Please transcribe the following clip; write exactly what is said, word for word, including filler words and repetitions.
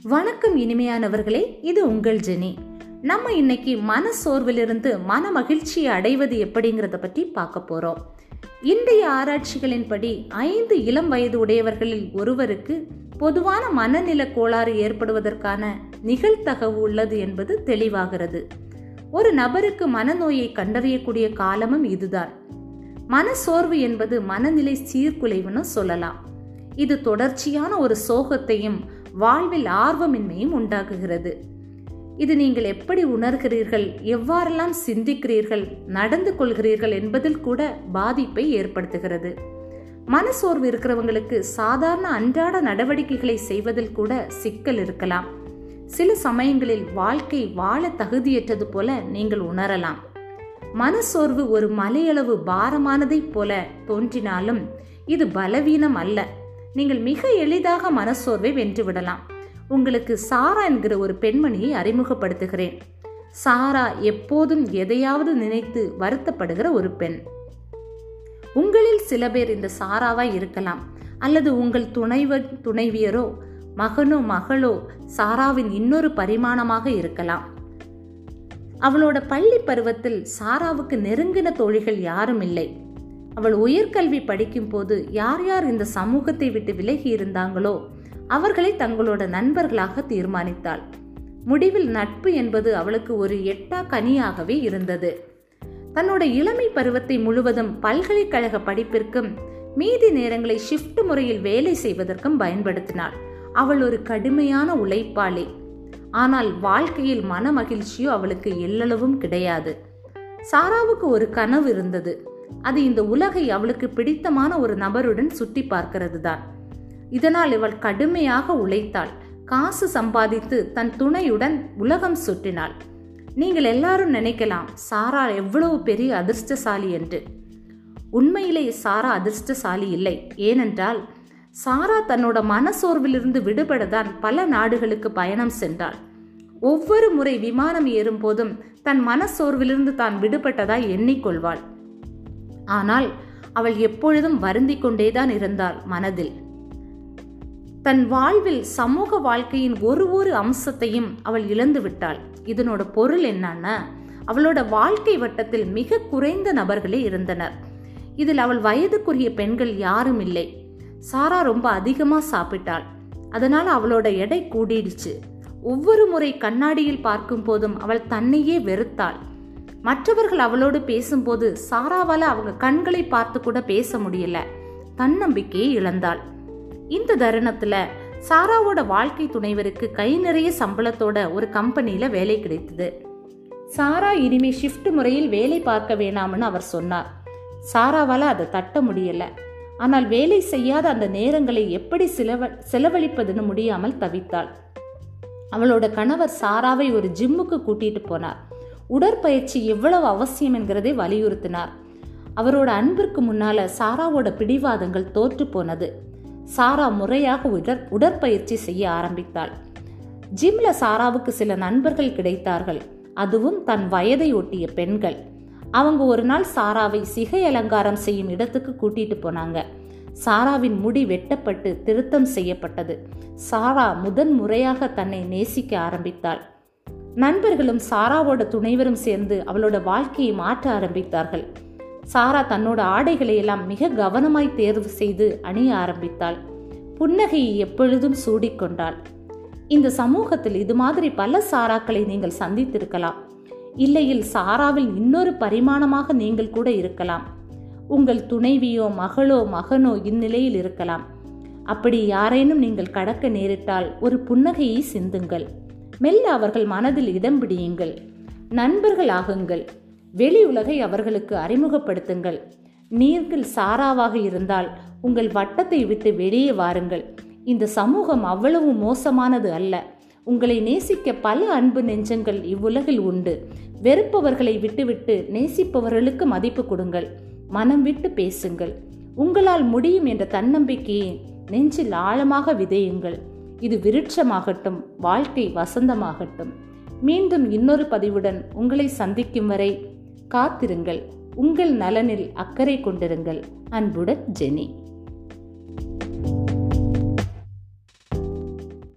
வணக்கம் இனிமையானவர்களே, இது உங்கள் ஜெனி. நம்ம இன்னைக்கு மன சோர்விலிருந்து மன மகிழ்ச்சியை அடைவது எப்படிங்கிறத பற்றி பார்க்க போறோம். இன்றைய ஆராய்ச்சிகளின்படி ஐந்து இளம் வயது உடையவர்களில் ஒருவருக்கு பொதுவான மனநில கோளாறு ஏற்படுவதற்கான நிகழ்தகவு உள்ளது என்பது தெளிவாகிறது. ஒரு நபருக்கு மனநோயை கண்டறியக்கூடிய காலமும் இதுதான். மன சோர்வு என்பது மனநிலை சீர்குலைவுன்னு சொல்லலாம். இது தொடர்ச்சியான ஒரு சோகத்தையும் வாழ்வில் ஆர்வமின்மையும் உண்டாக்குகிறது. இது நீங்கள் எப்படி உணர்கிறீர்கள், எவ்வாறெல்லாம் சிந்திக்கிறீர்கள், நடந்து கொள்கிறீர்கள் என்பதில் கூட பாதிப்பை ஏற்படுத்துகிறது. மனசோர்வு இருக்கிறவங்களுக்கு சாதாரண அன்றாட நடவடிக்கைகளை செய்வதில் கூட சிக்கல் இருக்கலாம். சில சமயங்களில் வாழ்க்கை வாழ தகுதியற்றது போல நீங்கள் உணரலாம். மனசோர்வு ஒரு மலையளவு பாரமானதை போல தோன்றினாலும் இது பலவீனம் அல்ல. நீங்கள் மிக எளிதாக மனசோர்வை வென்றுவிடலாம். உங்களுக்கு சாரா என்கிற ஒரு பெண்மணியை அறிமுகப்படுத்துகிறேன். சாரா எப்போதும் எதையாவது நினைத்து வருத்தப்படுகிற ஒரு பெண். உங்களில் சில பேர் இந்த சாராவாய் இருக்கலாம், அல்லது உங்கள் துணைவர் துணைவியரோ மகனோ மகளோ சாராவின் இன்னொரு பரிமாணமாக இருக்கலாம். அவளோட பள்ளி பருவத்தில் சாராவுக்கு நெருங்கின தோழிகள் யாரும் இல்லை. அவள் உயர்கல்வி படிக்கும் போது யார் யார் இந்த சமூகத்தை விட்டு விலகி இருந்தாங்களோ அவர்களை தங்களோட நண்பர்களாக தீர்மானித்தாள். முடிவில் நட்பு என்பது அவளுக்கு ஒரு எட்டா கனியாகவே இருந்தது. தன்னோட இளமை பருவத்தை முழுவதும் பல்கலைக்கழக படிப்பிற்கும் மீதி நேரங்களை ஷிஃப்ட் முறையில் வேலை செய்வதற்கும் பயன்படுத்தினாள். அவள் ஒரு கடுமையான உழைப்பாளி. ஆனால் வாழ்க்கையில் மன மகிழ்ச்சியோ அவளுக்கு எல்லளவும் கிடையாது. சாராவுக்கு ஒரு கனவு இருந்தது. அது இந்த உலகை அவளுக்கு பிடித்தமான ஒரு நபருடன் சுற்றி பார்க்கிறது தான். இதனால் இவள் கடுமையாக உழைத்தாள். காசு சம்பாதித்து தன் துணையுடன் உலகம் சுற்றினாள். நீங்கள் எல்லாரும் நினைக்கலாம், சாரா எவ்வளவு பெரிய அதிர்ஷ்டசாலி என்று. உண்மையிலே சாரா அதிர்ஷ்டசாலி இல்லை. ஏனென்றால் சாரா தன்னோட மனசோர்விலிருந்து விடுபடத்தான் பல நாடுகளுக்கு பயணம் சென்றாள். ஒவ்வொரு முறை விமானம் ஏறும் போதும் தன் மனசோர்விலிருந்து தான் விடுபட்டதாய் எண்ணிக்கொள்வாள். ஆனால் அவள் எப்பொழுதும் வருந்தி கொண்டேதான் இருந்தாள் மனதில். தன் வாழ்வில் சமூக வாழ்க்கையின் ஒரு ஒரு அம்சத்தையும் அவள் இழந்து விட்டாள். இதனோட பொருள் என்னன்னா, அவளோட வாழ்க்கை வட்டத்தில் மிக குறைந்த நபர்களே இருந்தனர். இதில் அவள் வயதுக்குரிய பெண்கள் யாரும் இல்லை. சாரா ரொம்ப அதிகமா சாப்பிட்டாள். அதனால அவளோட எடை கூடிடுச்சு. ஒவ்வொரு முறை கண்ணாடியில் பார்க்கும் போதும் அவள் தன்னையே வெறுத்தாள். மற்றவர்கள் அவளோடு பேசும்போது சாராவால அவங்க கண்களை பார்த்து கூட பேச முடியல. தன்னம்பிக்கையை இழந்தாள். இந்த தருணத்துல சாராவோட வாழ்க்கை துணைவருக்கு கை நிறைய சம்பளத்தோட ஒரு கம்பெனியில வேலை கிடைத்தது. சாரா இனிமே ஷிஃப்ட் முறையில் வேலை பார்க்க வேணாம்னு அவர் சொன்னார். சாராவால அதை தட்ட முடியல. ஆனால் வேலை செய்யாத அந்த நேரங்களை எப்படி செலவ செலவழிப்பதுன்னு முடியாமல் தவித்தாள். அவளோட கணவர் சாராவை ஒரு ஜிம்முக்கு கூட்டிட்டு போனார். உடற்பயிற்சி எவ்வளவு அவசியம் என்கிறதை வலியுறுத்தினார். அவரோட அன்பிற்கு முன்னால சாராவோட பிடிவாதங்கள் தோற்று போனது. சாரா முறையாக உடற் உடற்பயிற்சி செய்ய ஆரம்பித்தாள். ஜிம்ல சாராவுக்கு சில நண்பர்கள் கிடைத்தார்கள். அதுவும் தன் வயதை ஒட்டிய பெண்கள். அவங்க ஒரு நாள் சாராவை சிகை அலங்காரம் செய்யும் இடத்துக்கு கூட்டிட்டு போனாங்க. சாராவின் முடி வெட்டப்பட்டு திருத்தம் செய்யப்பட்டது. சாரா முதன் முறையாக தன்னை நேசிக்க ஆரம்பித்தாள். நண்பர்களும் சாராவோட துணைவரும் சேர்ந்து அவளோட வாழ்க்கையை மாற்ற ஆரம்பித்தார்கள். சாரா தன்னோட ஆடைகளை எல்லாம் மிக கவனமாய் தேர்வு செய்து அணிய ஆரம்பித்தாள். புன்னகையை எப்பொழுதும் சூடிக்கொண்டாள். இந்த சமூகத்தில் இது மாதிரி பல சாராக்களை நீங்கள் சந்தித்திருக்கலாம். இல்லையில் சாராவில் இன்னொரு பரிமாணமாக நீங்கள் கூட இருக்கலாம். உங்கள் துணைவியோ மகளோ மகனோ இந்நிலையில் இருக்கலாம். அப்படி யாரேனும் நீங்கள் கடக்க நேரிட்டால் ஒரு புன்னகையை சிந்துங்கள். மெல்ல அவர்கள் மனதில் இடம் பிடியுங்கள். நண்பர்கள் ஆகுங்கள். வெளி உலகை அவர்களுக்கு அறிமுகப்படுத்துங்கள். நீங்கள் சாராவாக இருந்தால் உங்கள் வட்டத்தை விட்டு வெளியே வாருங்கள். இந்த சமூகம் அவ்வளவு மோசமானது அல்ல. உங்களை நேசிக்க பல அன்பு நெஞ்சங்கள் இவ்வுலகில் உண்டு. வெறுப்பவர்களை விட்டுவிட்டு நேசிப்பவர்களுக்கு மதிப்பு கொடுங்கள். மனம் விட்டு பேசுங்கள். உங்களால் முடியும் என்ற தன்னம்பிக்கையை நெஞ்சில் ஆழமாக விதையுங்கள். இது விருட்சமாகட்டும், வாழ்க்கை வசந்தமாகட்டும். மீண்டும் இன்னொரு பதிவுடன் உங்களை சந்திக்கும் வரை காத்திருங்கள். உங்கள் நலனில் அக்கறை கொண்டிருங்கள். அன்புடன் ஜெனி.